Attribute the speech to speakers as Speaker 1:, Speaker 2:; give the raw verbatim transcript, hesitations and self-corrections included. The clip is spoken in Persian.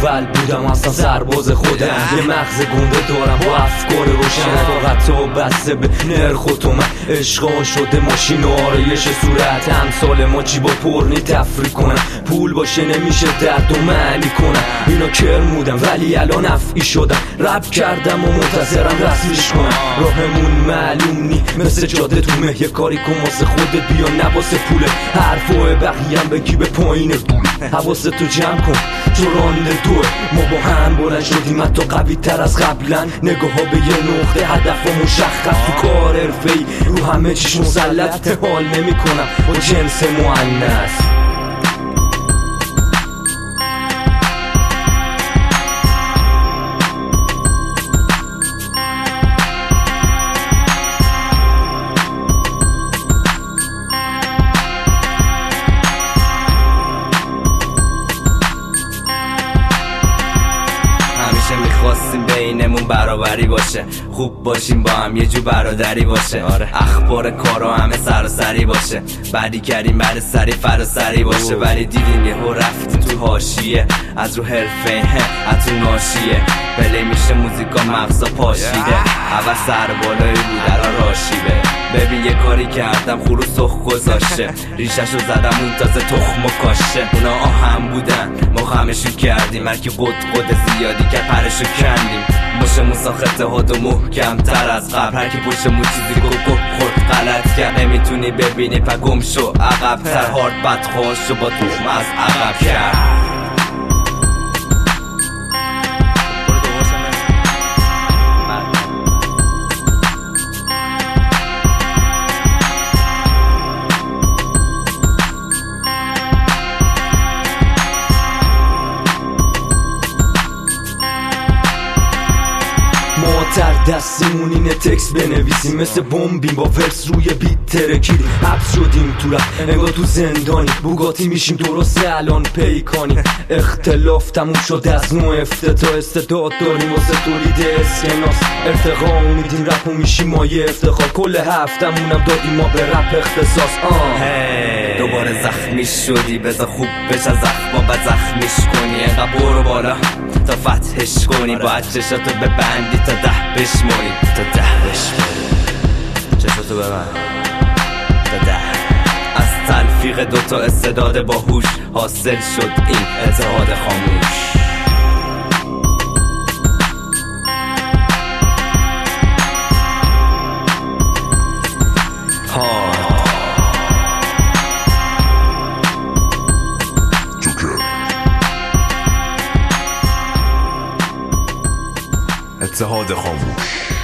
Speaker 1: اول بودم اصلا سرباز خودم، یه مغز گنده دارم با افکار روشن، فقط تا بسته به نرخ و تومن، عشقا شده ماشین و آرایش صورت، همسال ما چی با پرنی تفریح کنم، پول باشه نمیشه درد و معنی کنم، اینا کرم بودم ولی الان افعی شدم، رپ کردم و منتظرم رسمیش کنم، راهمون معلوم نی مثل جاده تو مه، یه کاری کن واسه خودت بیا نواسه پوله، حرفای بقیم بگی به پایین دوله، حواست تو جمع کن تو رانده دوه، ما با هم بلند شدیم حتی قوی تر از قبلا، نگاه ها به یه نقطه هدف و مشخص، تو کار حرفه‌ای رو همه چیش مسلط، حال نمی کنم با جنس مؤنث.
Speaker 2: میخواستیم بینمون برابری باشه، خوب باشیم با هم یه جو برادری باشه، آره. اخبار کارا همه سراسری باشه، بعدی کردیم بعد سری فراسری باشه، ولی دیدیم یهو رفتیم تو حاشیه، از رو حرفه از تو ناشیه، بله میشه موزیکا مغزا پاشیده، اول سر بالایی بود الان راشیبه، ببین یه کاری کردم خورو سخ گذاشته، ریششو زدم اون تازه تخم و کاشه، اونا آهم بودن ما خمشون کردیم، هرکی قد قد زیادی که پرشو کندیم، مشمون ساخته هاد و محکم تر از قبل، هرکی پشمون چیزی گو گو خورد غلط کرد، نمیتونی ببینی پا گم شو عقب تر، هارد بدخواشو با تخم از عقب کرد.
Speaker 1: تر دستیمون اینه تکس بنویسیم، مثل بمبیم با ورس روی بیت ترکیدیم، حبس شدیم تو رفت انگار تو زندانی، بوگاتی میشیم درسته الان پیکانی، اختلاف تموم شده از نوع افتتاح، استعداد داریم واسه تولید اسکناس، ارتقا میدیم رپ و میشیم مایه افتخار، کل هفتمونم دادیم ما به رپ اختصاص. آه
Speaker 2: hey. دوباره زخمی شدی بذار خوب بشه زخم بعد زخمیش کنی، انقدر برو بالا تا فتحش کنی، باید چشاتو ببندی تا ده بشمونی، تا ده بشمونی، چشاتو ببند تا ده. از تلفیق دوتا استعداد باهوش حاصل شد این اتحاد خاموش.
Speaker 3: اتحاد خاموش.